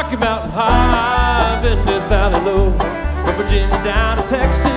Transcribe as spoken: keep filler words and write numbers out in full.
Rocky Mountain High, been to Valley Low, from Virginia down to Texas.